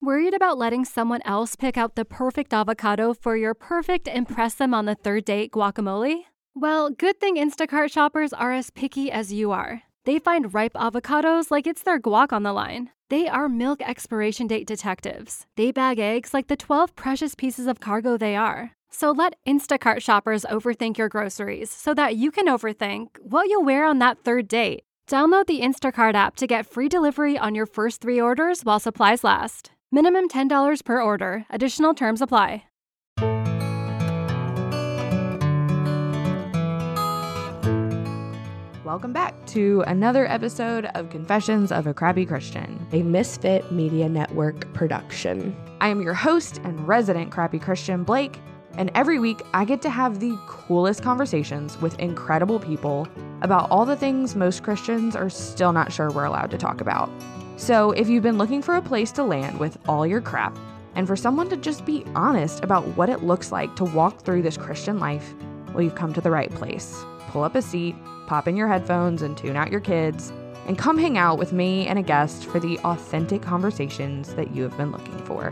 Worried about letting someone else pick out the perfect avocado for your perfect impress them on the third date guacamole? Well, good thing Instacart shoppers are as picky as you are. They find ripe avocados like it's their guac on the line. They are milk expiration date detectives. They bag eggs like the 12 precious pieces of cargo they are. So let Instacart shoppers overthink your groceries so that you can overthink what you'll wear on that third date. Download the Instacart app to get free delivery on your first 3 orders while supplies last. Minimum $10 per order. Additional terms apply. Welcome back to another episode of Confessions of a Crappy Christian, a Misfit Media Network production. I am your host and resident crappy Christian, Blake, and every week I get to have the coolest conversations with incredible people about all the things most Christians are still not sure we're allowed to talk about. So if you've been looking for a place to land with all your crap, and for someone to just be honest about what it looks like to walk through this Christian life, well, you've come to the right place. Pull up a seat, pop in your headphones and tune out your kids, and come hang out with me and a guest for the authentic conversations that you have been looking for.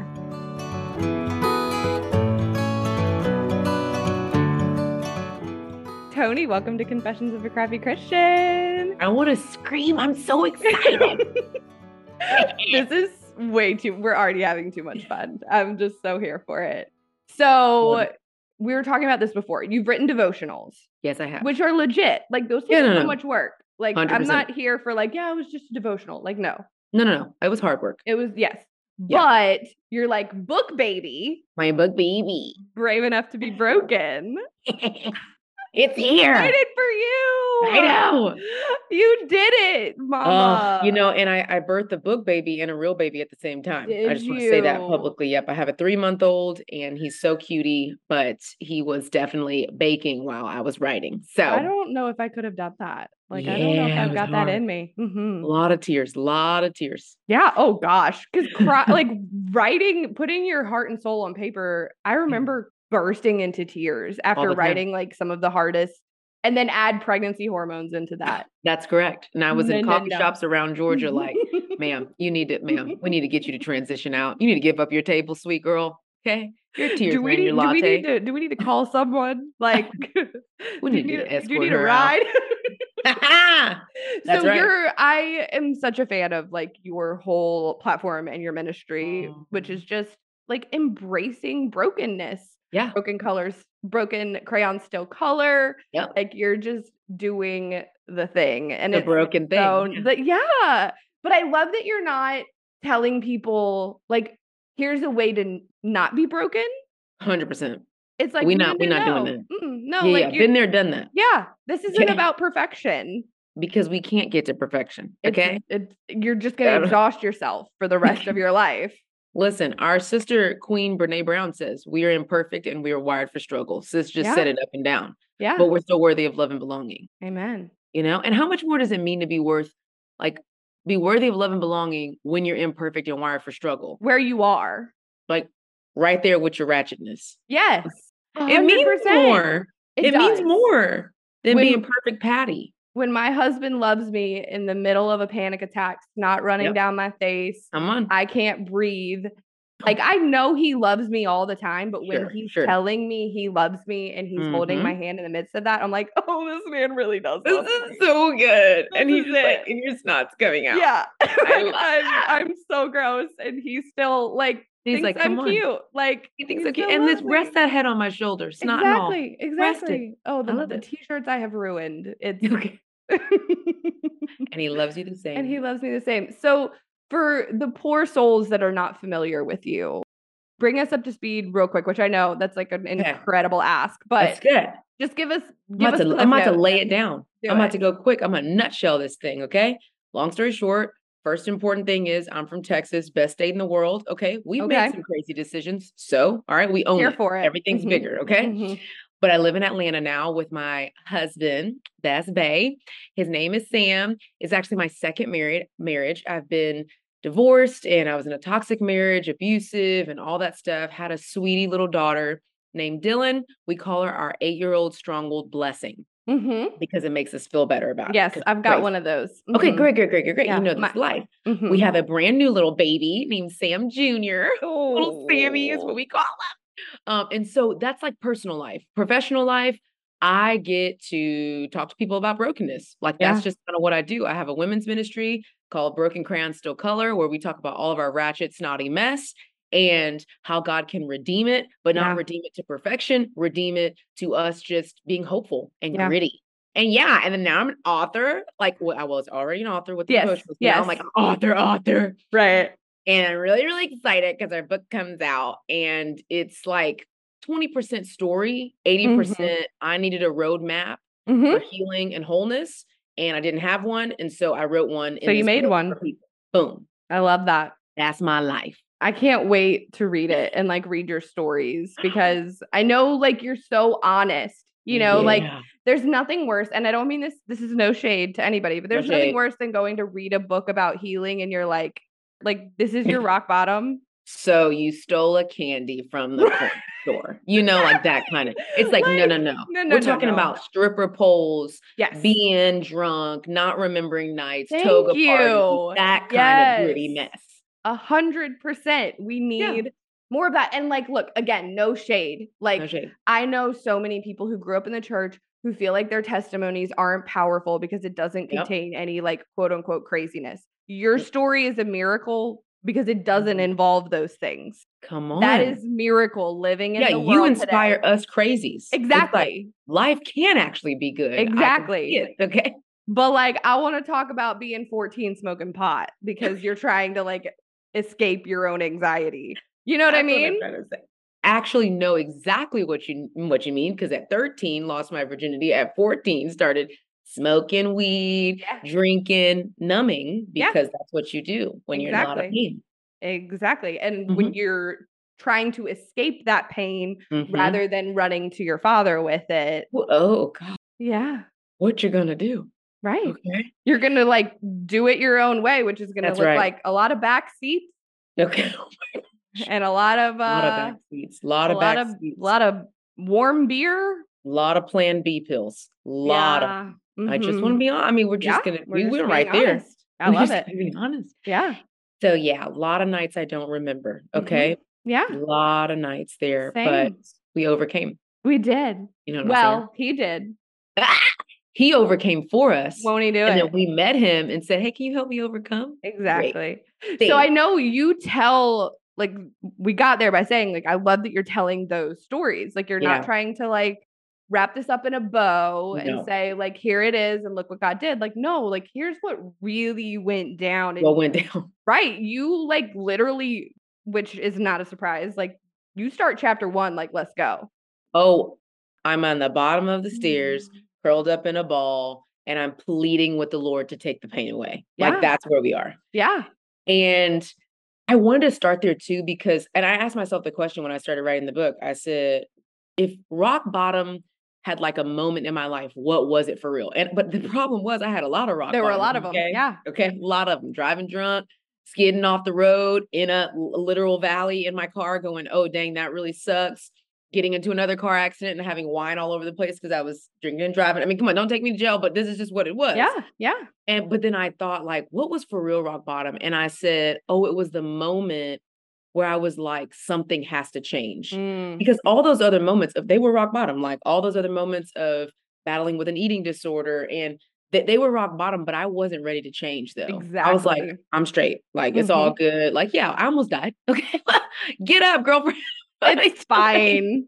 Tony, welcome to Confessions of a Crappy Christian. I want to scream. I'm so excited. This is we're already having too much fun. I'm just so here for it. So we were talking about this before. You've written devotionals. Yes, I have. Which are legit. Like those take so much work. Like 100%. I'm not here for like, yeah, it was just a devotional. Like, no. No. It was hard work. It was, yes. Yeah. But you're like book baby. My book baby. Brave enough to be broken. It's here. Excited for you. I know. You did it, mama. And I birthed a book baby and a real baby at the same time. Did I just want to say that publicly. Yep. I have a 3-month-old and he's so cutie, but he was definitely baking while I was writing. So I don't know if I could have done that. Like, I don't know if I've got that in me. Mm-hmm. A lot of tears. Yeah. Oh gosh. Because like writing, putting your heart and soul on paper, I remember bursting into tears after writing like some of the hardest, and then add pregnancy hormones into that. That's correct. And I was in coffee shops around Georgia like, ma'am, we need to get you to transition out. You need to give up your table, sweet girl. Okay. Your tears ran your latte. Do we need to call someone? Like, we need to escort her. Do you need a ride? That's so right. I am such a fan of like your whole platform and your ministry, which is just like embracing brokenness. Yeah. Broken colors, broken crayons still color. Yep. Like you're just doing the thing. And the broken thing. Yeah. But I love that you're not telling people like, here's a way to not be broken. 100%. It's like we're not doing that. No, like been there, done that. Yeah. This isn't about perfection. Because we can't get to perfection. Okay. You're just going to exhaust yourself for the rest of your life. Listen, our sister Queen Brene Brown says we are imperfect and we are wired for struggle. Sis just said it up and down. Yeah. But we're still worthy of love and belonging. Amen. And how much more does it mean to be worthy of love and belonging when you're imperfect and wired for struggle? Where you are. Like right there with your ratchetness. Yes. 100%. It means more. It means more than being perfect Patty. When my husband loves me in the middle of a panic attack, not running down my face, I can't breathe. Like, I know he loves me all the time, but when he's telling me he loves me and he's holding my hand in the midst of that, I'm like, oh, this man really does love me. This is so good. And he's like, and your snot's coming out. Yeah. I'm so gross. And he's still like, he's like, I'm cute. Like, he thinks so cute. And let's rest that head on my shoulder. Snot and all. Exactly. Oh, the t-shirts I have ruined. It's okay. And he loves you the same. And he loves me the same. So for the poor souls that are not familiar with you, bring us up to speed real quick, which I know that's like an incredible ask, but that's good. Just give us. I'm about to lay it down. I'm about to go quick. I'm going to nutshell this thing. Okay. Long story short, first important thing is I'm from Texas, best state in the world. Okay. We've made some crazy decisions. So, all right. We own it. For it. Everything's bigger. Okay. But I live in Atlanta now with my husband, that's Bay. His name is Sam. It's actually my second marriage. I've been divorced and I was in a toxic marriage, abusive and all that stuff. Had a sweetie little daughter named Dylan. We call her our 8-year-old strong-willed blessing. because it makes us feel better about it. Yes, I've got one of those. Okay, great. Yeah, you know this life. We have a brand new little baby named Sam Jr. Little Sammy is what we call him. And so that's like personal life. Professional life, I get to talk to people about brokenness. Like that's just kind of what I do. I have a women's ministry called Broken Crayons Still Color, where we talk about all of our ratchet, snotty mess and how God can redeem it, but not redeem it to perfection, redeem it to us just being hopeful and gritty. And and then now I'm an author. Like, well, I was already an author with the devotionals. Now I'm like author. Right. And I'm really, really excited because our book comes out and it's like 20% story, 80% I needed a roadmap for healing and wholeness. And I didn't have one. And so I wrote one. So you made one. Boom. I love that. That's my life. I can't wait to read it and like read your stories because I know like you're so honest, you know, like there's nothing worse. And I don't mean this is no shade to anybody, but there's nothing worse than going to read a book about healing and you're like this is your rock bottom. So you stole a candy from the store, you know, like that kind of, it's like, no. We're talking about stripper poles, being drunk, not remembering nights, toga parties, that kind of gritty mess. 100%. We need more of that. And like, look, again, no shade. Like, no shade. I know so many people who grew up in the church who feel like their testimonies aren't powerful because it doesn't contain any like quote unquote craziness. Your story is a miracle because it doesn't involve those things. Come on. That is miracle living in the world. You inspire us crazies. Exactly. Like, life can actually be good. Exactly. Okay. But like, I want to talk about being 14 smoking pot because you're trying to like escape your own anxiety. You know what I mean? Actually know exactly what you mean, because at 13 lost my virginity, at 14 started smoking weed, drinking, numbing, because that's what you do when you're in a lot of pain. Exactly. And when you're trying to escape that pain rather than running to your father with it. Oh God. Yeah. What you're gonna do. Right. Okay. You're going to like do it your own way, which is going to look like a lot of back seats. Okay. And a lot of back seats. A lot of warm beer. A lot of Plan B pills. I just want to be honest. I mean, we're right there. I love it. Being honest. Yeah. So a lot of nights I don't remember. Okay. Yeah. A lot of nights there, but we overcame. We did. You know what I'm saying? He did. He overcame for us. Won't he do it? And then we met him and said, hey, can you help me overcome? Exactly. So I know you tell, like, we got there by saying, like, I love that you're telling those stories. Like, you're not trying to, like, wrap this up in a bow and say, like, here it is and look what God did. Like, no, like, here's what really went down. What went down? Right. You, like, literally, which is not a surprise, like, you start chapter 1, like, let's go. Oh, I'm on the bottom of the stairs, curled up in a ball, and I'm pleading with the Lord to take the pain away. Like, that's where we are. Yeah. And I wanted to start there too, because, and I asked myself the question when I started writing the book, I said, if rock bottom had like a moment in my life, what was it for real? But the problem was I had a lot of rock bottom. There were a lot of them. Yeah. Okay. A lot of them. Driving drunk, skidding off the road in a literal valley in my car going, oh, dang, that really sucks. Getting into another car accident and having wine all over the place because I was drinking and driving. I mean, come on, don't take me to jail, but this is just what it was. Yeah, yeah. But then I thought, like, what was for real rock bottom? And I said, oh, it was the moment where I was like, something has to change. Because all those other moments, they were rock bottom, like all those other moments of battling with an eating disorder, and they were rock bottom, but I wasn't ready to change though. Exactly. I was like, I'm straight. Like, it's all good. Like, yeah, I almost died. Okay. Get up, girlfriend. It's fine.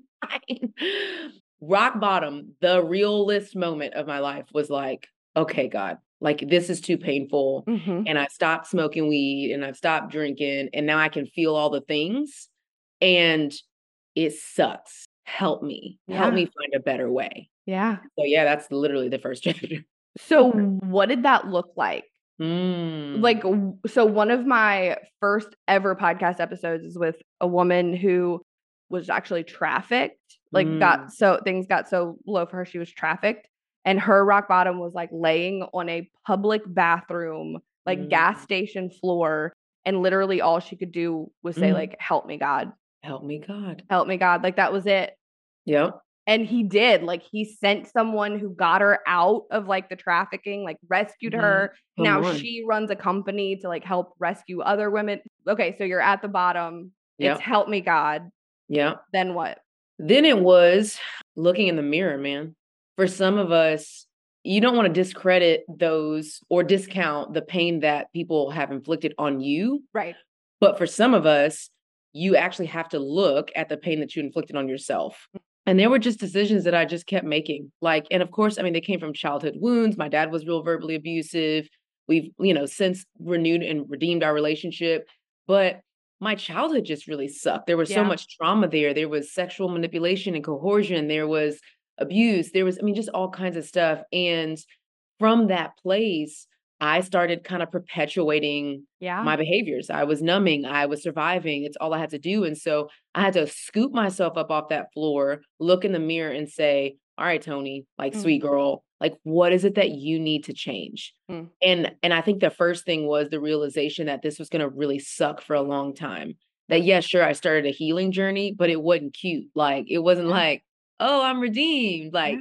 Rock bottom, the realist moment of my life was like, okay, God, like this is too painful. And I stopped smoking weed and I've stopped drinking and now I can feel all the things and it sucks. Help me. Help me find a better way. Yeah. So that's literally the first chapter. So what did that look like? Like, so one of my first ever podcast episodes is with a woman who was actually trafficked, like things got so low for her. She was trafficked and her rock bottom was like laying on a public bathroom, like gas station floor. And literally all she could do was say like, help me, God. Help me, God. Help me, God. Like that was it. Yep. And he did, like, he sent someone who got her out of like the trafficking, like rescued her. Now she runs a company to like help rescue other women. Okay, so you're at the bottom. It's help me God. Yeah. Then what? Then it was looking in the mirror, man. For some of us, you don't want to discredit those or discount the pain that people have inflicted on you. Right. But for some of us, you actually have to look at the pain that you inflicted on yourself. And there were just decisions that I just kept making. Like, and of course, I mean, they came from childhood wounds. My dad was real verbally abusive. We've, since renewed and redeemed our relationship. But my childhood just really sucked. There was so much trauma there. There was sexual manipulation and coercion. There was abuse. There was, just all kinds of stuff. And from that place, I started kind of perpetuating my behaviors. I was numbing. I was surviving. It's all I had to do. And so I had to scoop myself up off that floor, look in the mirror and say, all right, Toni, like, sweet girl, like, what is it that you need to change? And I think the first thing was the realization that this was going to really suck for a long time. That, yes, sure, I started a healing journey, but it wasn't cute. Like, it wasn't like, oh, I'm redeemed. Like,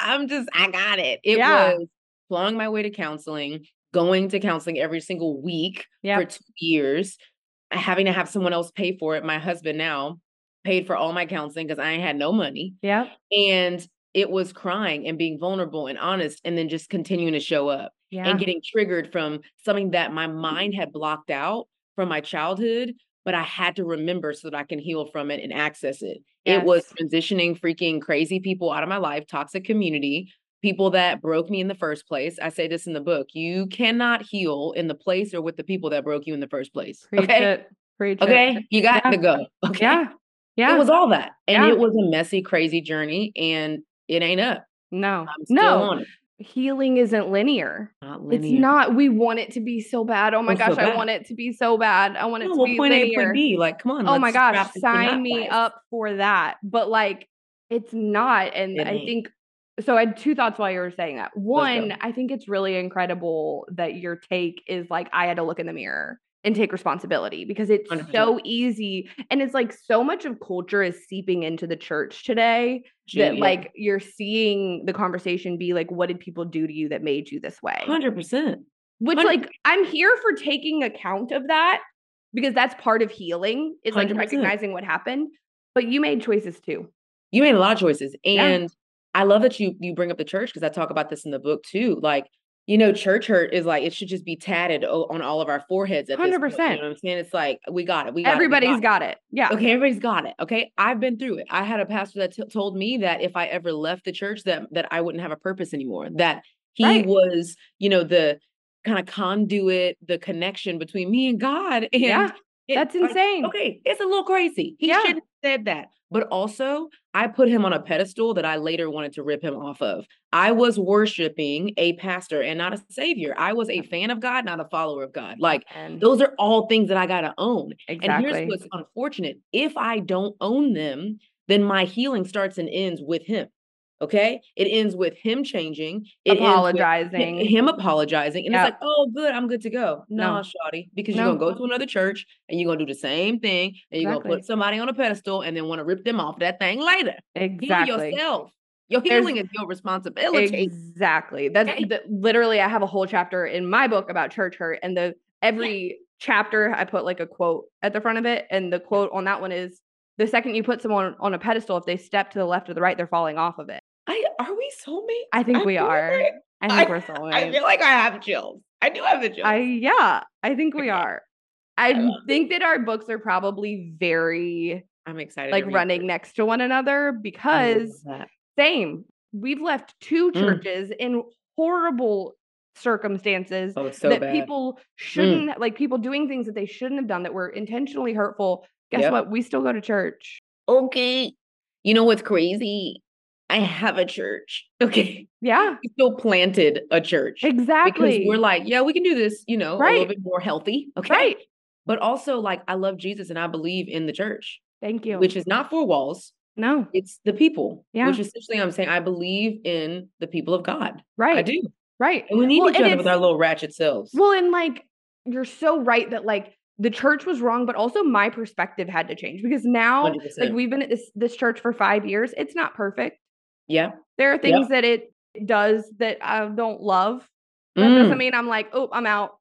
I got it. It was plowing my way to counseling, going to counseling every single week for 2 years, having to have someone else pay for it. My husband now paid for all my counseling because I had no money. Yeah. And it was crying and being vulnerable and honest, and then just continuing to show up and getting triggered from something that my mind had blocked out from my childhood, but I had to remember so that I can heal from it and access it. It was transitioning freaking crazy people out of my life, toxic community, people that broke me in the first place. I say this in the book. You cannot heal in the place or with the people that broke you in the first place. Preach it. Okay. You got to go. Okay. Yeah. It was all that. And it was a messy, crazy journey. And it ain't up. No. I'm still on it. Healing isn't linear. Not linear. It's not. We want it to be so bad. Oh my gosh, I want it to be so bad. I want it to be linear. Point B, like, come on. Oh my gosh, sign me up for that. But like, it's not. And I think, so I had two thoughts while you were saying that. One, I think it's really incredible that your take is like, I had to look in the mirror and take responsibility, because it's 100%. So easy. And it's like so much of culture is seeping into the church today that like you're seeing the conversation be like, what did people do to you that made you this way? 100%. Which 100%. Like, I'm here for taking account of that, because that's part of healing is like 100%. Recognizing what happened, but you made choices too. You made a lot of choices. And I love that you bring up the church, because I talk about this in the book too. Like, church hurt is like, it should just be tatted on all of our foreheads at 100%. This point, you know what I'm saying? It's like, we got it. Everybody's got it. Yeah. Okay. Everybody's got it. Okay. I've been through it. I had a pastor that told me that if I ever left the church, that I wouldn't have a purpose anymore, that he was, the kind of conduit, the connection between me and God. And that's insane. Okay. It's a little crazy. He shouldn't have said that. But also, I put him on a pedestal that I later wanted to rip him off of. I was worshiping a pastor and not a savior. I was a fan of God, not a follower of God. Like, those are all things that I got to own. Exactly. And here's what's unfortunate. If I don't own them, then my healing starts and ends with him. Okay. It ends with him changing. Apologizing. Him apologizing. And it's like, oh, good. I'm good to go. No, shawty. Because you're going to go to another church and you're going to do the same thing. And you're going to put somebody on a pedestal and then want to rip them off that thing later. Exactly. Heal yourself. Your healing is your responsibility. Exactly. That's literally, I have a whole chapter in my book about church hurt. And every chapter I put like a quote at the front of it. And the quote on that one is, the second you put someone on a pedestal, if they step to the left or the right, they're falling off of it. Are we soulmates? I think we are. I think we're soulmates. I feel like I have chills. I do have the chills. I think we are. I think that our books are probably very, I'm excited, like running next to one another, because same. We've left two churches in horrible circumstances that bad. People shouldn't, like people doing things that they shouldn't have done that were intentionally hurtful. Guess what? We still go to church. Okay. You know what's crazy? I have a church. Okay. Yeah. We still planted a church. Exactly. Because we're like, we can do this, a little bit more healthy. Okay. Right. But also, like, I love Jesus and I believe in the church. Thank you. Which is not four walls. No. It's the people. Yeah. Which essentially I'm saying I believe in the people of God. Right. I do. Right. And we need each other with our little ratchet selves. Well, and like, you're so right that like, the church was wrong, but also my perspective had to change, because now 100%. like we've been at this church for 5 years. It's not perfect. Yeah. There are things that it does that I don't love. That doesn't mean I'm like, oh, I'm out.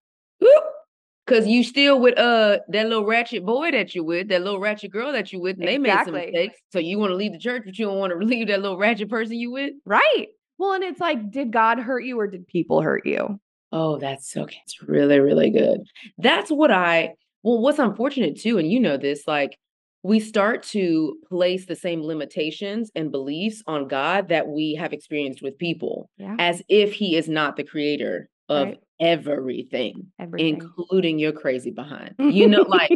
Because you still with that little ratchet boy that you with, that little ratchet girl that you with, and they made some mistakes. So you want to leave the church, but you don't want to leave that little ratchet person you with? Right. Well, and it's like, did God hurt you or did people hurt you? Oh, that's okay. It's really, really good. That's what what's unfortunate too, and you know this, like we start to place the same limitations and beliefs on God that we have experienced with people, as if he is not the creator of everything, including your crazy behind. You know, like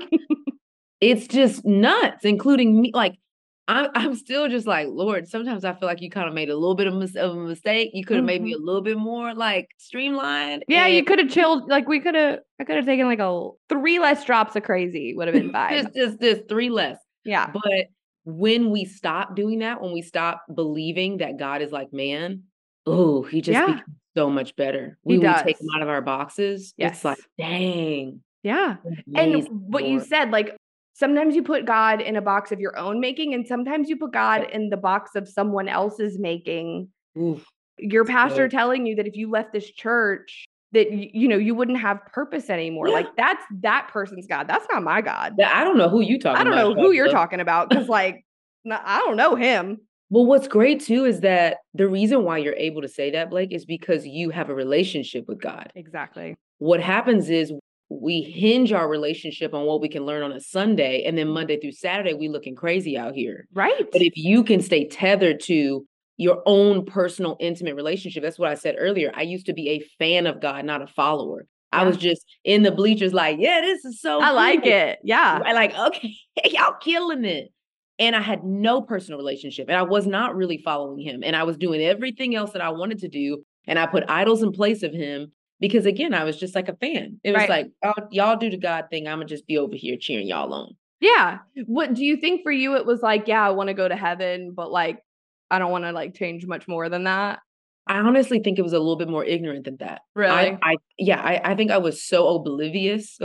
it's just nuts, including me. Like I'm still just like, Lord, sometimes I feel like you kind of made a little bit of a mistake. You could have made me a little bit more like streamlined. Yeah, you could have chilled. Like I could have taken like 3 less drops of crazy would have been fine. just 3 less. Yeah. But when we stop doing that, when we stop believing that God is like man, he just becomes so much better. We take him out of our boxes. Yes. It's like, dang. Yeah. And what you said, like, sometimes you put God in a box of your own making, and sometimes you put God in the box of someone else's making. Oof. Your pastor telling you that if you left this church, that you wouldn't have purpose anymore. Yeah. Like that's that person's God. That's not my God. I don't know who you talking about. I don't know who you're talking about because like I don't know him. Well, what's great too is that the reason why you're able to say that, Blake, is because you have a relationship with God. Exactly. What happens is we hinge our relationship on what we can learn on a Sunday, and then Monday through Saturday, we looking crazy out here. Right. But if you can stay tethered to your own personal, intimate relationship, that's what I said earlier. I used to be a fan of God, not a follower. Yeah. I was just in the bleachers like, yeah, this is so cool. Like it. Yeah. I like, okay, y'all killing it. And I had no personal relationship, and I was not really following him. And I was doing everything else that I wanted to do. And I put idols in place of him. Because again, I was just like a fan. It was like, oh, y'all do the God thing. I'm going to just be over here cheering y'all on. Yeah. What do you think for you? It was like, yeah, I want to go to heaven, but like, I don't want to like change much more than that. I honestly think it was a little bit more ignorant than that. Really? I think I was so oblivious,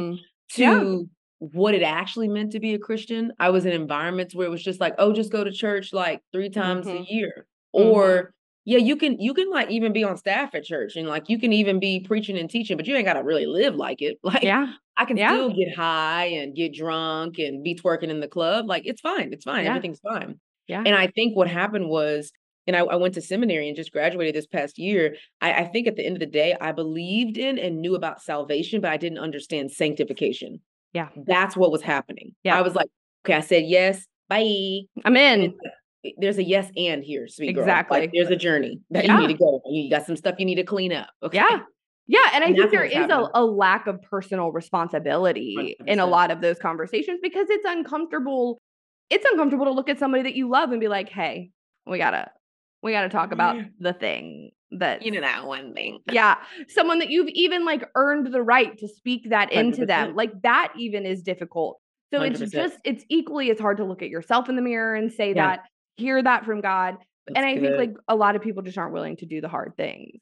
to what it actually meant to be a Christian. I was in environments where it was just like, oh, just go to church like 3 times a year. Or yeah, you can like even be on staff at church and like you can even be preaching and teaching, but you ain't got to really live like it. Like I can still get high and get drunk and be twerking in the club. Like it's fine. It's fine. Everything's fine. Yeah. And I think what happened was, and I went to seminary and just graduated this past year. I think at the end of the day, I believed in and knew about salvation, but I didn't understand sanctification. Yeah. That's what was happening. Yeah. I was like, okay, I said yes, bye. I'm in. There's a yes and here, sweet girl. Exactly. Like, there's a journey that you need to go. You got some stuff you need to clean up. Okay. Yeah. Yeah. And I think there is a lack of personal responsibility 100%. In a lot of those conversations because it's uncomfortable. It's uncomfortable to look at somebody that you love and be like, hey, we gotta talk about the thing that that one thing. Yeah. Someone that you've even like earned the right to speak that into 100%. Them. Like that even is difficult. So 100%. It's equally as hard to look at yourself in the mirror and say that, hear that from God. That's and I think like a lot of people just aren't willing to do the hard things.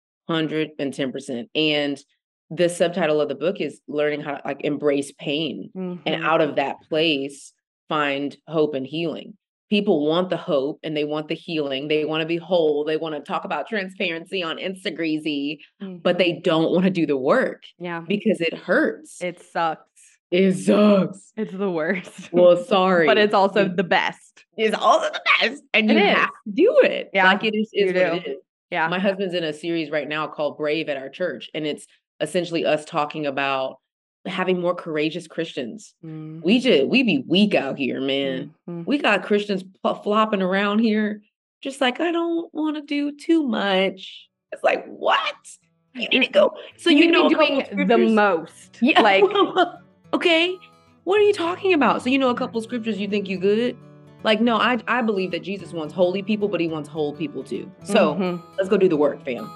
110%. And the subtitle of the book is learning how to like embrace pain and out of that place, find hope and healing. People want the hope and they want the healing. They want to be whole. They want to talk about transparency on Instagram, but they don't want to do the work. Yeah. Because it hurts. It sucks. It sucks. It's the worst. Well, sorry. But it's also the best. It's also the best. And you have to do it. Yeah. Like it is what it is. Yeah. My husband's in a series right now called Brave at our church. And it's essentially us talking about having more courageous Christians. We be weak out here, man. We got Christians flopping around here. Just like, I don't want to do too much. It's like, what? You need to go. So you know, doing the most. Yeah. Like, okay, what are you talking about? So you know a couple scriptures you think you good? Like, no, I believe that Jesus wants holy people, but he wants whole people too. So let's go do the work, fam.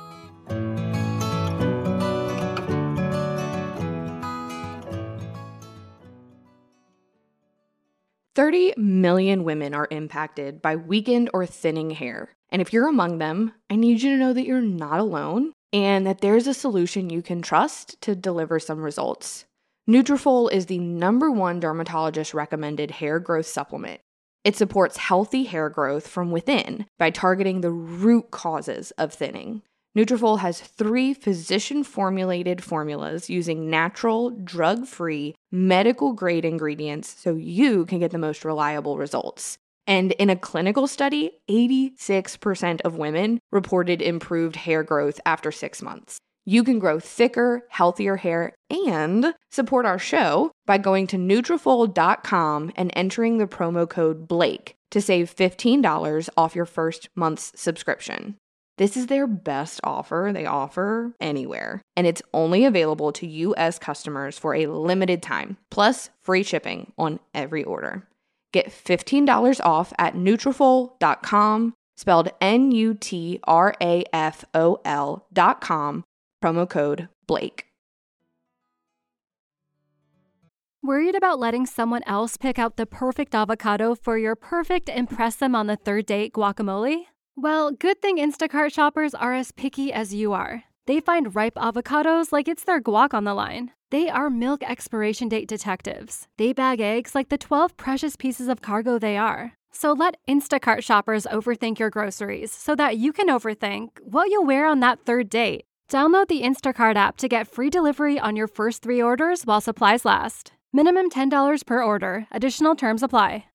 $30 million women are impacted by weakened or thinning hair. And if you're among them, I need you to know that you're not alone and that there's a solution you can trust to deliver some results. Nutrafol is the #1 dermatologist recommended hair growth supplement. It supports healthy hair growth from within by targeting the root causes of thinning. Nutrafol has 3 physician-formulated formulas using natural, drug-free, medical-grade ingredients so you can get the most reliable results. And in a clinical study, 86% of women reported improved hair growth after 6 months. You can grow thicker, healthier hair and support our show by going to Nutrafol.com and entering the promo code BLAKE to save $15 off your first month's subscription. This is their best offer they offer anywhere, and it's only available to U.S. customers for a limited time, plus free shipping on every order. Get $15 off at Nutrafol.com, spelled Nutrafol.com, promo code BLAKE. Worried about letting someone else pick out the perfect avocado for your perfect impress them on the third date guacamole? Well, good thing Instacart shoppers are as picky as you are. They find ripe avocados like it's their guac on the line. They are milk expiration date detectives. They bag eggs like the 12 precious pieces of cargo they are. So let Instacart shoppers overthink your groceries so that you can overthink what you'll wear on that third date. Download the Instacart app to get free delivery on your first 3 orders while supplies last. Minimum $10 per order. Additional terms apply.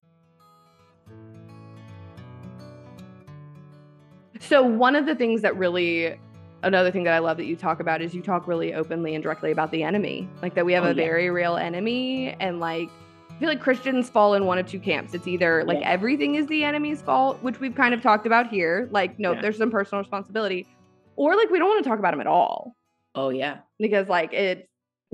So one of the things that another thing that I love that you talk about is you talk really openly and directly about the enemy. Like that we have a very real enemy, and like I feel like Christians fall in one of two camps. It's either like everything is the enemy's fault, which we've kind of talked about here. Like, no, there's some personal responsibility. Or like we don't want to talk about him at all. Oh, yeah. Because like it's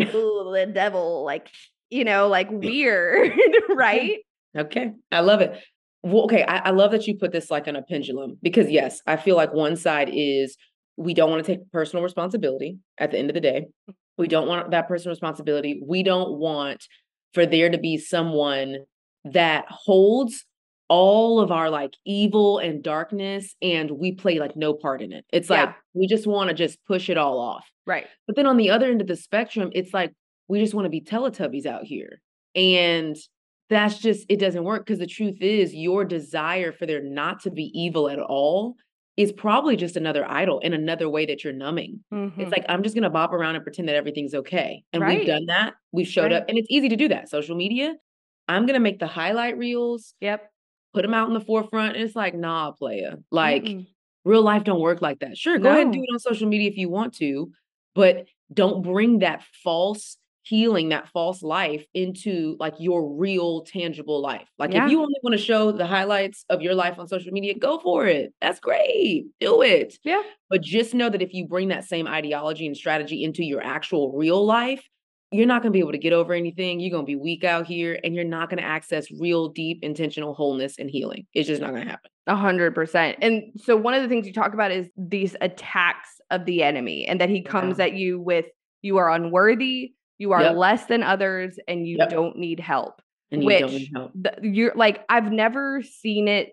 the devil, like, like weird, right? Okay. I love it. Well, okay. I love that you put this like on a pendulum, because yes, I feel like one side is we don't want to take personal responsibility at the end of the day. We don't want that personal responsibility. We don't want for there to be someone that holds all of our like evil and darkness and we play like no part in it. It's like, we just want to just push it all off. Right. But then on the other end of the spectrum, it's like, we just want to be Teletubbies out here. And that's just, it doesn't work, because the truth is your desire for there not to be evil at all is probably just another idol and another way that you're numbing. Mm-hmm. It's like, I'm just going to bop around and pretend that everything's okay. And we've done that. We've showed up, and it's easy to do that. Social media, I'm going to make the highlight reels. Yep. Put them out in the forefront. And it's like, nah, playa. Like real life don't work like that. Sure. Go ahead and do it on social media if you want to, but don't bring that false healing, that false life into like your real tangible life. Like if you only want to show the highlights of your life on social media, go for it. That's great. Do it. Yeah. But just know that if you bring that same ideology and strategy into your actual real life, you're not going to be able to get over anything. You're going to be weak out here, and you're not going to access real, deep, intentional wholeness and healing. It's just not going to happen. 100%. And so one of the things you talk about is these attacks of the enemy, and that he comes at you with, you are unworthy, you are less than others, and you don't need help. And you don't need help. You're like, I've never seen it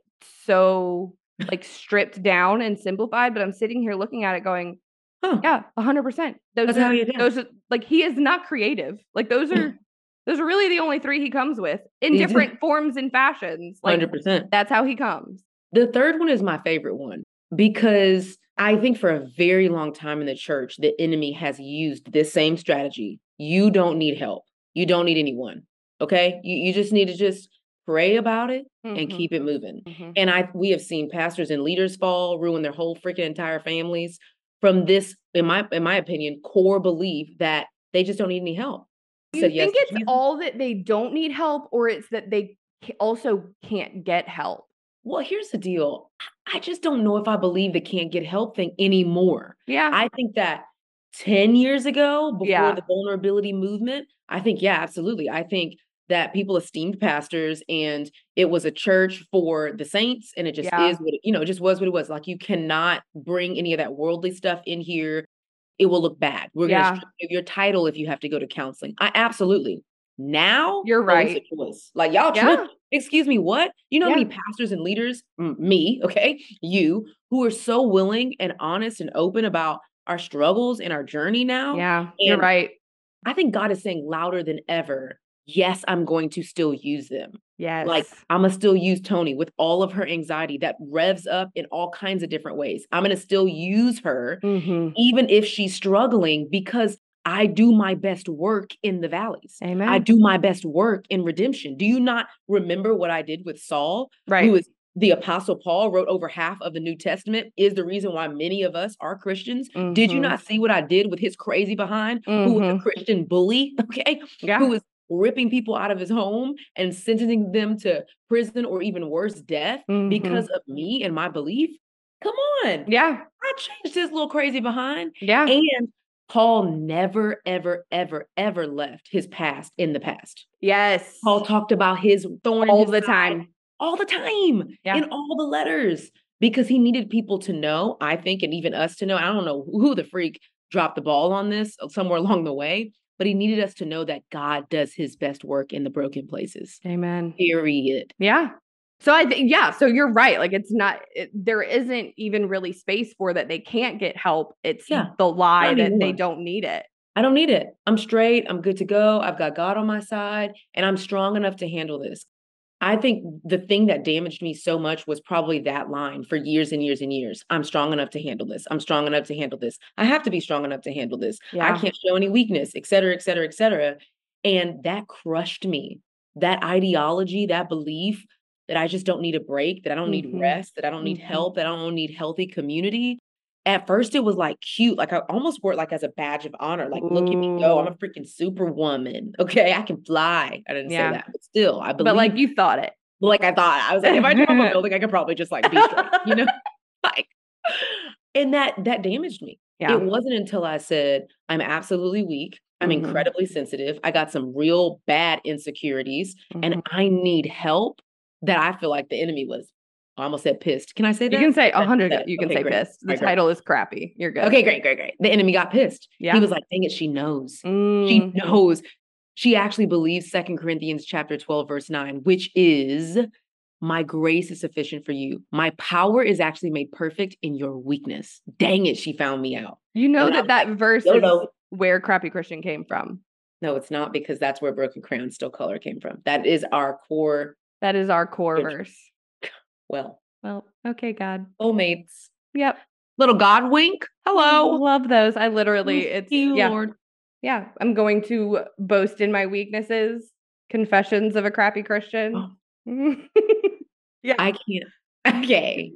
so like stripped down and simplified, but I'm sitting here looking at it going, yeah, 100%. Those are like, he is not creative. Like those are really the only 3 he comes with in different forms and fashions. Like 100%. That's how he comes. The third one is my favorite one, because I think for a very long time in the church, the enemy has used this same strategy. You don't need help. You don't need anyone. Okay. You just need to just pray about it and keep it moving. Mm-hmm. And we have seen pastors and leaders ruin their whole freaking entire families from this, in my opinion, core belief that they just don't need any help. Do you think it's all that they don't need help, or it's that they also can't get help? Well, here's the deal. I just don't know if I believe the can't get help thing anymore. Yeah. I think that 10 years ago, before the vulnerability movement, I think, absolutely. I think that people esteemed pastors, and it was a church for the saints, and it just is what it just was what it was. Like, you cannot bring any of that worldly stuff in here. It will look bad. We're going to strip your title if you have to go to counseling. Absolutely. Now, you're right. It's a choice. Like, y'all trip. Excuse me, what? You know how many pastors and leaders, me, okay, you, who are so willing and honest and open about our struggles and our journey now? Yeah, you're right. I think God is saying louder than ever, yes, I'm going to still use them. Yes. Like, I'm going to still use Tony with all of her anxiety that revs up in all kinds of different ways. I'm going to still use her, even if she's struggling, because I do my best work in the valleys. Amen. I do my best work in redemption. Do you not remember what I did with Saul, right. who is the Apostle Paul, wrote over half of the New Testament, is the reason why many of us are Christians? Did you not see what I did with his crazy behind, who was a Christian bully, okay? Yeah. Who was ripping people out of his home and sentencing them to prison or even worse, death, because of me and my belief? Come on. Yeah. I changed his little crazy behind. Yeah. And Paul never, ever, ever, ever left his past in the past. Yes. Paul talked about his thorn all the time. All the time. Yeah. In all the letters. Because he needed people to know, I think, and even us to know. I don't know who the freak dropped the ball on this somewhere along the way, but he needed us to know that God does his best work in the broken places. Amen. Period. Yeah. So I think, so you're right. Like, it's not, there isn't even really space for that. They can't get help. It's the lie that they don't need it. I don't need it. I'm straight. I'm good to go. I've got God on my side, and I'm strong enough to handle this. I think the thing that damaged me so much was probably that line for years and years and years. I'm strong enough to handle this. I'm strong enough to handle this. I have to be strong enough to handle this. I can't show any weakness, et cetera, et cetera, et cetera. And that crushed me. That ideology, that belief that I just don't need a break, that I don't need rest, that I don't need help, that I don't need healthy community. At first it was like cute. Like I almost wore it like as a badge of honor. Like, look at me go. I'm a freaking superwoman. Okay. I can fly. I didn't say that, but still, I believe. But like you thought it. Like I thought. I was like, if I jump a building, I could probably just like be straight, you know? Like, and that damaged me. Yeah. It wasn't until I said, I'm absolutely weak. I'm incredibly sensitive. I got some real bad insecurities and I need help, that I feel like the enemy was, I almost said pissed. Can I say that? You can say 100. You can say great. pissed. The title is crappy. You're good. Okay, great. The enemy got pissed. Yeah. He was like, dang it, she knows. She knows. She actually believes 2 Corinthians chapter 12, verse 9, which is, my grace is sufficient for you. My power is actually made perfect in your weakness. Dang it, she found me out. You know that verse is where Crappy Christian came from. No, it's not, because that's where Broken Crayon Still Color came from. That is our core. That is our core verse. Well, okay, God. Soulmates. Yep. Little God wink. Hello. Love those. I literally, Lord. Yeah. I'm going to boast in my weaknesses. Confessions of a Crappy Christian. Oh. Yeah. I can't. Okay.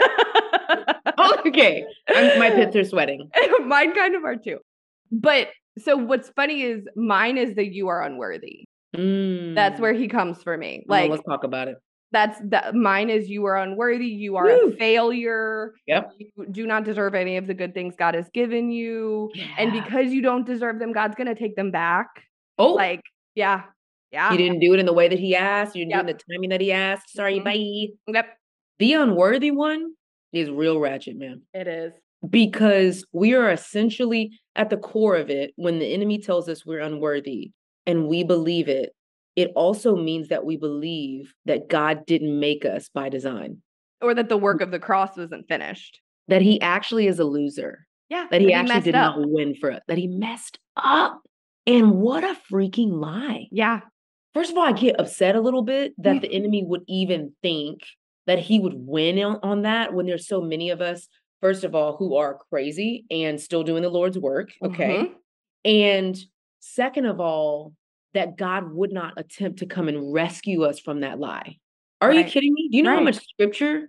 Okay. My pits are sweating. Mine kind of are too. But so what's funny is mine is the you are unworthy. That's where he comes for me. Like, let's talk about it. Mine is you are unworthy. You are a failure. Yep. You do not deserve any of the good things God has given you. Yeah. And because you don't deserve them, God's going to take them back. Oh, like, yeah. You didn't do it in the way that he asked. You didn't do it in the timing that he asked. Sorry, bye. Yep. The unworthy one is real ratchet, man. It is. Because we are essentially at the core of it. When the enemy tells us we're unworthy and we believe it, it also means that we believe that God didn't make us by design. Or that the work of the cross wasn't finished. That he actually is a loser. Yeah. That he actually did not win for us. That he messed up. And what a freaking lie. Yeah. First of all, I get upset a little bit that the enemy would even think that he would win on that when there's so many of us, first of all, who are crazy and still doing the Lord's work. Okay. And second of all, that God would not attempt to come and rescue us from that lie. Are you kidding me? Do you know how much scripture,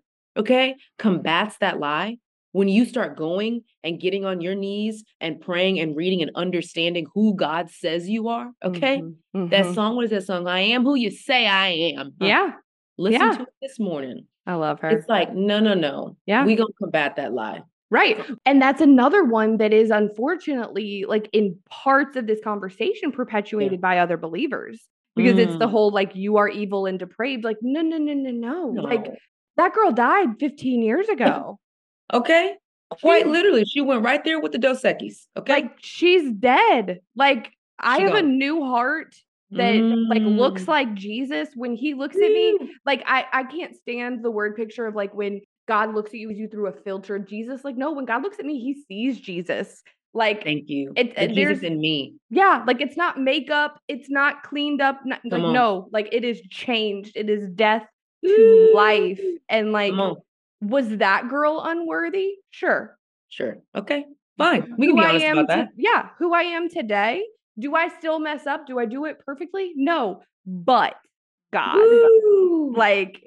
combats that lie? When you start going and getting on your knees and praying and reading and understanding who God says you are, That song, what is that song? I am who you say I am. Yeah. Listen to it this morning. I love her. It's like, no. Yeah. We're going to combat that lie. Right. And that's another one that is unfortunately, like in parts of this conversation, perpetuated by other believers. Because it's the whole, like, you are evil and depraved. Like, no. Like, that girl died 15 years ago. Okay. Quite literally. She went right there with the Dos Equis. Okay. Like, she's dead. Like, I have a new heart that like looks like Jesus. When he looks at me, like, I can't stand the word picture of like when God looks at you through a filter. Jesus, like, no, when God looks at me, he sees Jesus. Like, thank you. Jesus in me. Yeah. Like, it's not makeup. It's not cleaned up. Like, no, like it is changed. It is death to life. And like, was that girl unworthy? Sure. Okay. Fine. We can be honest about that. Who I am today. Do I still mess up? Do I do it perfectly? No. But God, like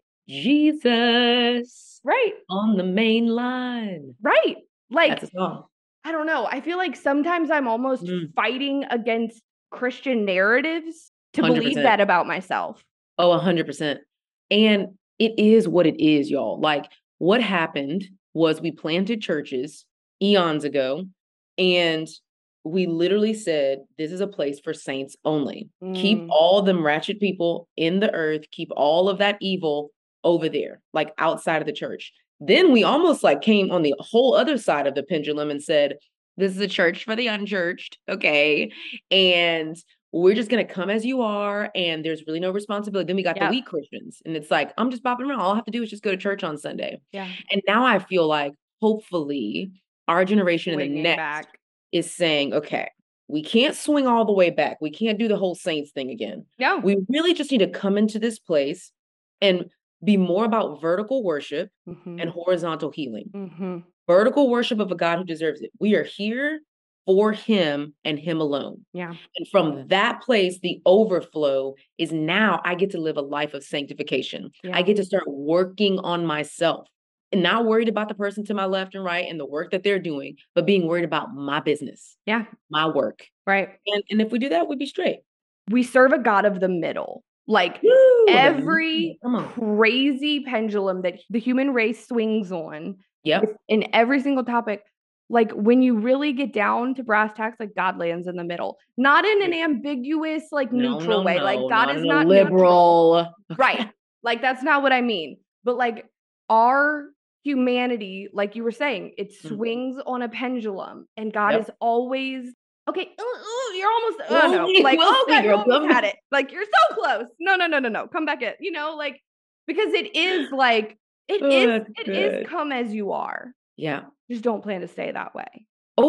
Jesus. Right. On the main line. Right. Like, that's a song. I don't know. I feel like sometimes I'm almost fighting against Christian narratives to 100%. Believe that about myself. Oh, 100%. And it is what it is, y'all. Like, what happened was we planted churches eons ago, and we literally said, this is a place for saints only. Keep all them ratchet people in the earth. Keep all of that evil over there, like outside of the church. Then we almost like came on the whole other side of the pendulum and said, this is a church for the unchurched. Okay. And we're just going to come as you are. And there's really no responsibility. Then we got the weak Christians. And it's like, I'm just bopping around. All I have to do is just go to church on Sunday. Yeah. And now I feel like hopefully our generation and the next is saying, okay, we can't swing all the way back. We can't do the whole saints thing again. No. We really just need to come into this place and be more about vertical worship and horizontal healing. Vertical worship of a God who deserves it. We are here for him and him alone. Yeah. And from that place, the overflow is now I get to live a life of sanctification. Yeah. I get to start working on myself and not worried about the person to my left and right and the work that they're doing, but being worried about my business. Yeah. My work. Right. And if we do that, we'd be straight. We serve a God of the middle. Like every crazy pendulum that the human race swings on in every single topic, like when you really get down to brass tacks, like God lands in the middle, not in an ambiguous, like neutral way. Like God is not liberal. Right. Like that's not what I mean. But like our humanity, like you were saying, it swings on a pendulum and God is always okay, you're almost, like, God, you almost had it. Like, you're so close. No. Come back in, like, because it is like, it is come as you are. Yeah. Just don't plan to stay that way.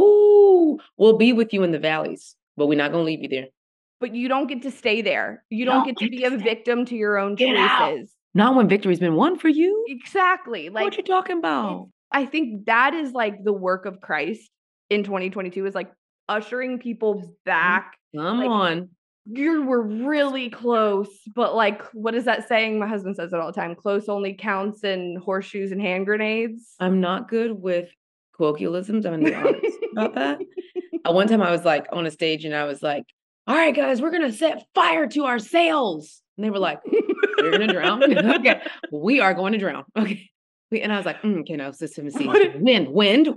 Oh, we'll be with you in the valleys, but we're not going to leave you there. But you don't get to stay there. You don't get to be a victim to your own choices. Not when victory's been won for you. Exactly. Like, what you talking about? I think that is like the work of Christ in 2022 is like, ushering people back. Come on. You were really close, but like, what is that saying? My husband says it all the time. Close only counts in horseshoes and hand grenades. I'm not good with colloquialisms. I'm going to be honest about that. One time I was like on a stage and I was like, all right, guys, we're going to set fire to our sails. And they were like, you're going to drown? Okay. We are going to drown. Okay. And I was like, okay, no, system is wind.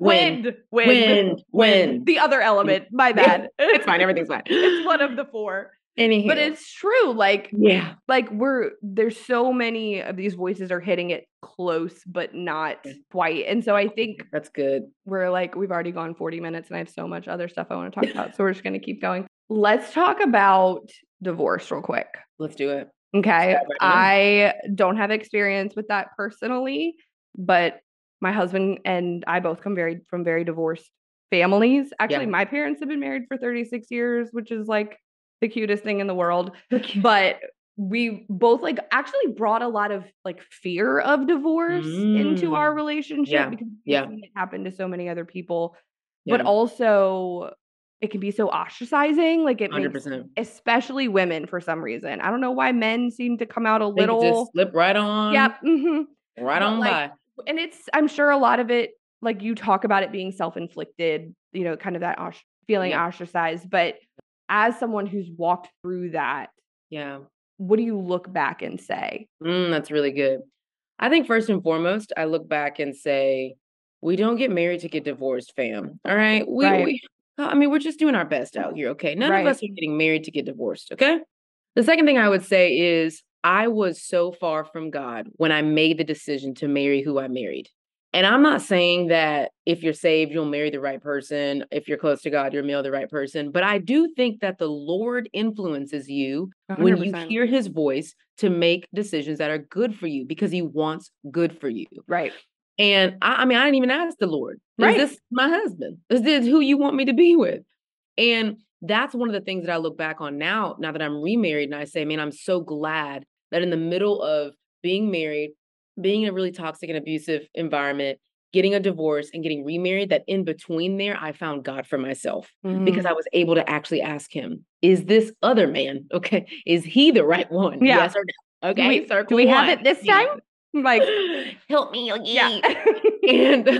The other element, my bad. It's fine. Everything's fine. It's one of the four. Anywho. But it's true. Like, like there's so many of these voices are hitting it close, but not quite. And so I think that's good. We're like, we've already gone 40 minutes and I have so much other stuff I want to talk about. So we're just going to keep going. Let's talk about divorce real quick. Let's do it. Okay. I don't have experience with that personally. But my husband and I both come from very divorced families. Actually, my parents have been married for 36 years, which is like the cutest thing in the world. But we both like actually brought a lot of like fear of divorce into our relationship because it happened to so many other people. But also it can be so ostracizing. Like it 100%. Makes especially women for some reason. I don't know why men seem to come out a little. Just slip right on. Yep. Right on by. And I'm sure a lot of it, like you talk about it being self-inflicted, kind of that feeling ostracized. But as someone who's walked through that, what do you look back and say? That's really good. I think first and foremost, I look back and say, we don't get married to get divorced, fam. All right. We're just doing our best out here. Okay. None of us are getting married to get divorced. Okay. The second thing I would say is, I was so far from God when I made the decision to marry who I married. And I'm not saying that if you're saved, you'll marry the right person. If you're close to God, you'll marry the right person. But I do think that the Lord influences you 100%. When you hear his voice to make decisions that are good for you because he wants good for you. Right. And I mean, I didn't even ask the Lord, is Right. this my husband? Is this who you want me to be with? And that's one of the things that I look back on now that I'm remarried, and I say, man, I'm so glad that in the middle of being married, being in a really toxic and abusive environment, getting a divorce and getting remarried, that in between there, I found God for myself because I was able to actually ask him, is this other man, okay? Is he the right one? Yeah. Yes or no? Okay, do we have it this time? Like, help me. yeah. And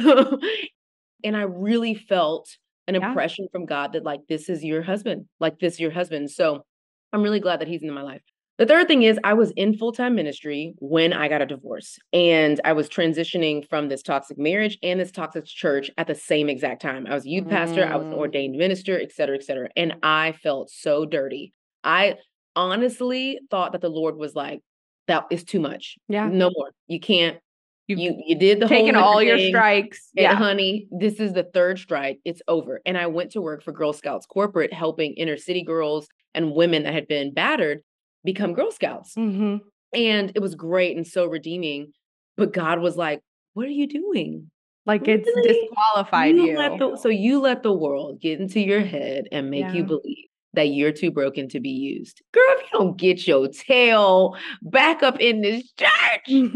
and I really felt an impression from God that like, this is your husband, like this is your husband. So I'm really glad that he's in my life. The third thing is I was in full-time ministry when I got a divorce, and I was transitioning from this toxic marriage and this toxic church at the same exact time. I was a youth pastor, I was an ordained minister, et cetera, et cetera. And I felt so dirty. I honestly thought that the Lord was like, that is too much. Yeah. No more. You can't. You did the taking whole all your thing, strikes. and honey, this is the third strike. It's over. And I went to work for Girl Scouts corporate, helping inner city girls and women that had been battered become Girl Scouts. Mm-hmm. And it was great and so redeeming. But God was like, what are you doing? Like, it's disqualified you. So you let the world get into your head and make you believe that you're too broken to be used. Girl, if you don't get your tail back up in this church.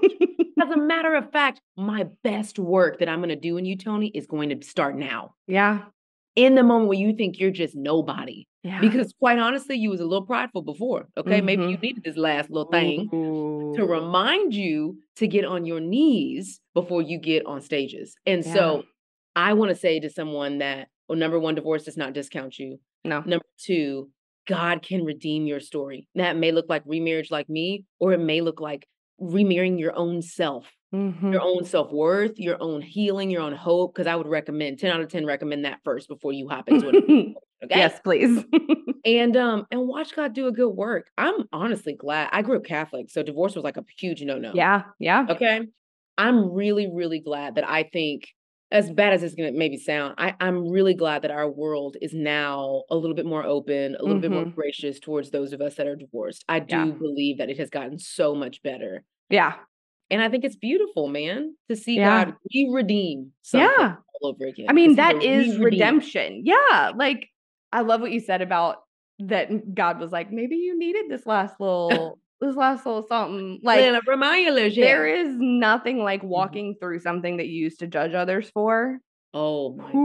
As a matter of fact, my best work that I'm going to do in you, Toni, is going to start now. Yeah. In the moment where you think you're just nobody. Yeah. Because quite honestly, you was a little prideful before. Okay. Mm-hmm. Maybe you needed this last little thing to remind you to get on your knees before you get on stages. And so I want to say to someone that, well, number one, divorce does not discount you. No. Number two, God can redeem your story. That may look like remarriage like me, or it may look like remarrying your own self, your own self-worth, your own healing, your own hope. Because I would recommend 10 out of 10 recommend that first before you hop into it. Okay. Yes, please. And watch God do a good work. I'm honestly glad. I grew up Catholic, so divorce was like a huge no-no. Yeah. Yeah. Okay. I'm really, really glad that I think, as bad as it's going to maybe sound, I'm really glad that our world is now a little bit more open, a little bit more gracious towards those of us that are divorced. I do believe that it has gotten so much better. Yeah. And I think it's beautiful, man, to see God redeem something all over again. I mean, that is redemption. Yeah. Like, I love what you said about that. God was like, maybe you needed this last little something. Like, there is nothing like walking through something that you used to judge others for. Oh my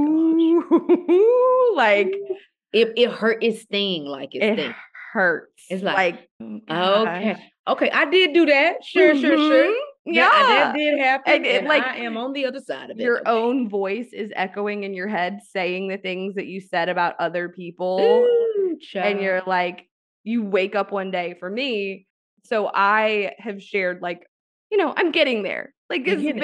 gosh. Like, it hurt. It sting like it hurts. It's like okay, I did do that. Sure. Yeah, that did happen. And like, I am on the other side of it. Your own voice is echoing in your head, saying the things that you said about other people. Ooh, and you're like, you wake up one day. For me, so I have shared, like, I'm getting there. Like,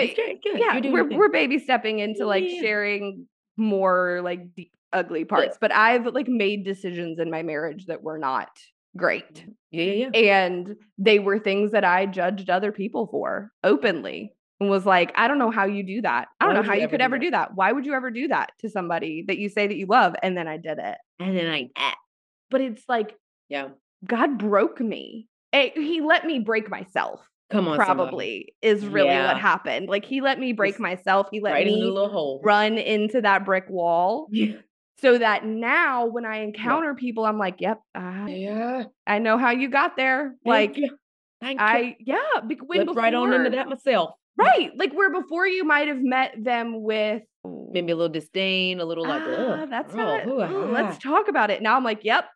we're baby stepping into like sharing more like deep, ugly parts. But I've like made decisions in my marriage that were not great. Yeah. And they were things that I judged other people for openly, and was like, I don't know how you do that. I don't know how you could ever do that. Why would you ever do that to somebody that you say that you love? And then I did it. And then but it's like, God broke me. He let me break myself. Come on, probably is really what happened. Like, he let me break myself. He let me run into that brick wall. Yeah. So that now when I encounter people, I'm like, yep, I know how you got there. Thank you. Looked right on into that myself. Right. Like, where before you might have met them with maybe a little disdain, a little like, that's not, let's talk about it. Now I'm like, yep.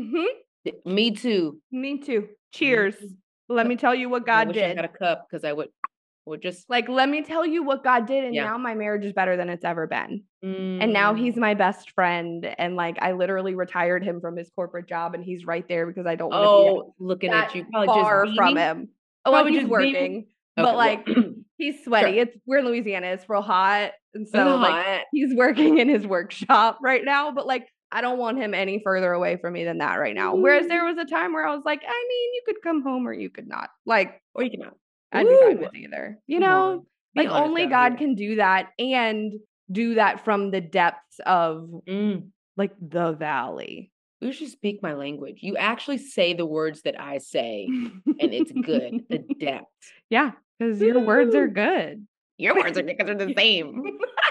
Me too. Cheers. Let me tell you what God did. I got a cup because I would just like, let me tell you what God did. And now my marriage is better than it's ever been. And now he's my best friend. And like, I literally retired him from his corporate job, and he's right there because I don't want to be looking at you far from him. He's working, but like, he's sweaty. We're in Louisiana. It's real hot. And so like, he's working in his workshop right now, but like, I don't want him any further away from me than that right now. Whereas there was a time where I was like, I mean, you could come home or you could not. Like, or you could not. I'd be fine with either. Like, only God can do that, and do that from the depths of like the valley. You should speak my language. You actually say the words that I say, and it's good. The depth. Yeah, because your words are good. Your word certificates are the same.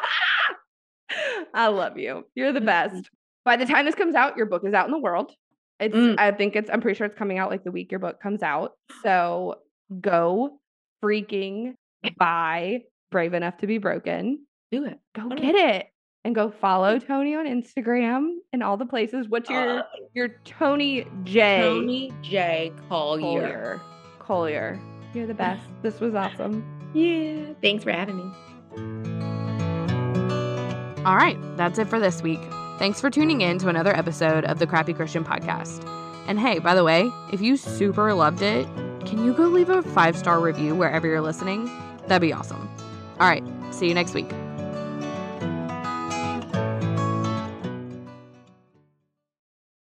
I love you. You're the best. By the time this comes out, your book is out in the world. I'm pretty sure it's coming out like the week your book comes out. So go freaking buy Brave Enough to Be Broken. Do it. Go get it. And go follow Toni on Instagram and all the places. What's your Toni J? Toni J. Collier. You're the best. This was awesome. Yeah. Thanks for having me. All right. That's it for this week. Thanks for tuning in to another episode of the Crappy Christian Podcast. And hey, by the way, if you super loved it, can you go leave a 5-star review wherever you're listening? That'd be awesome. All right. See you next week.